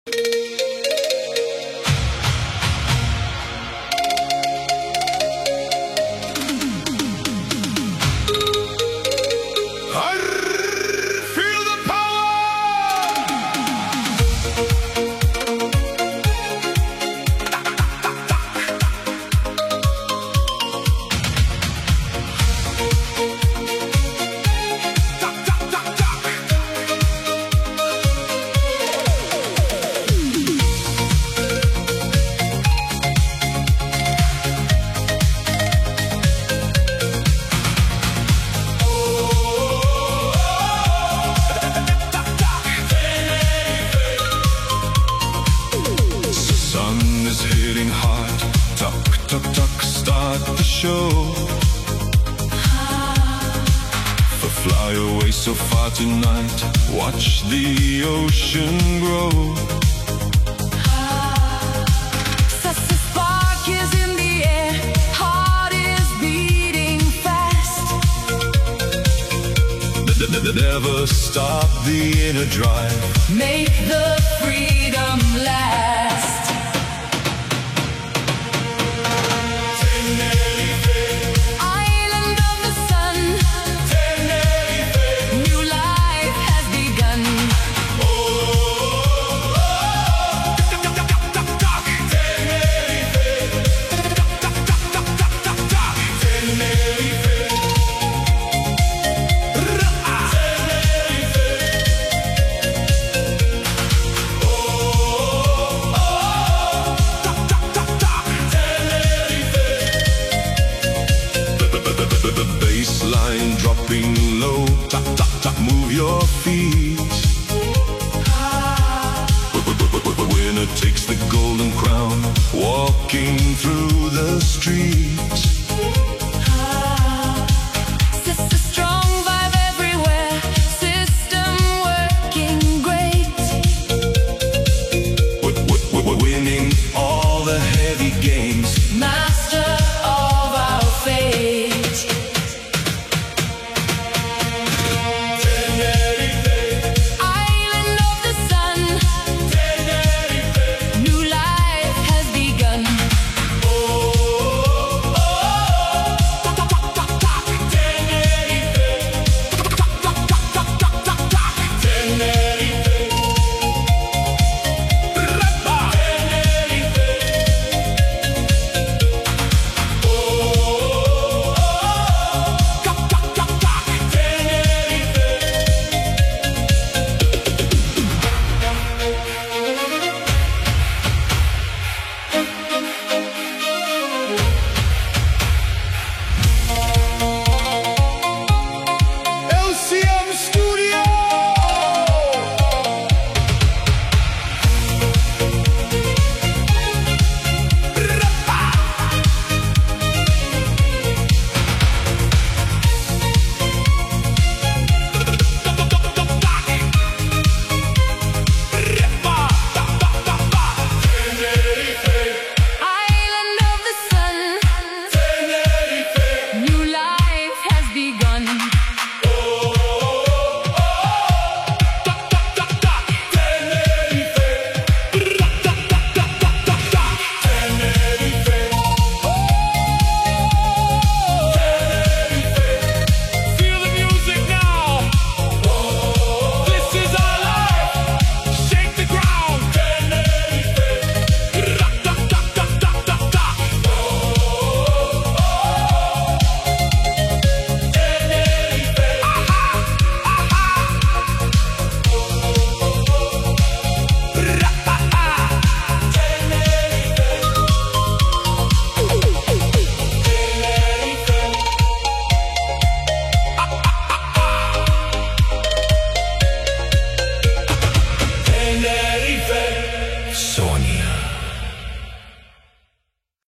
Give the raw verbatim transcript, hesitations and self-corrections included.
Hitting hard, tuck, tuck, tuck, start the show. For fly away so far tonight, watch the ocean grow. Such a spark is in the air, heart is beating fast. Never stop the inner drive, make the freedom last. Baseline dropping low, tap, tap, tap, move your feet. Winner takes the golden crown, walking through the streets.